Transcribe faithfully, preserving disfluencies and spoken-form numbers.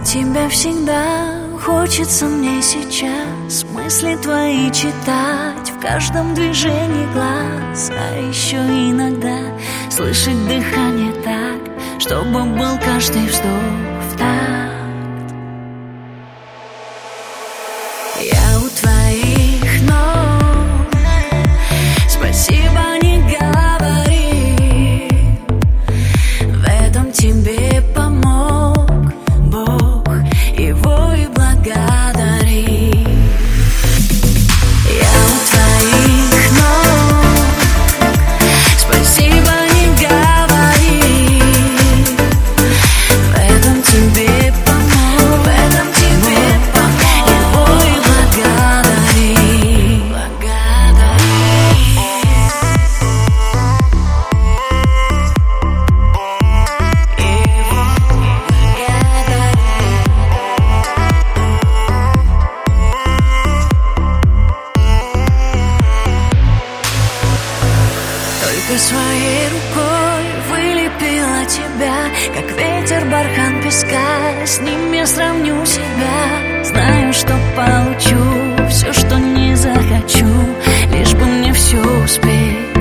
тебя всегда хочется мне сейчас мысли твои читать в каждом движении глаз, а еще иногда слышать дыхание так, чтобы был каждый вздох в такт. Я у твоих ног, спасибо не говори, в этом тебе помог Бог, его и благодари. Я у твоих ног, спасибо не говори, в этом тебе помог, в этом тебе помог, его и благодари, благодари. Только своей рукой вылепила тебя, как ветер бархан песка, с ним я сравню себя. Знаю, что получу все, что не захочу, лишь бы мне все успеть.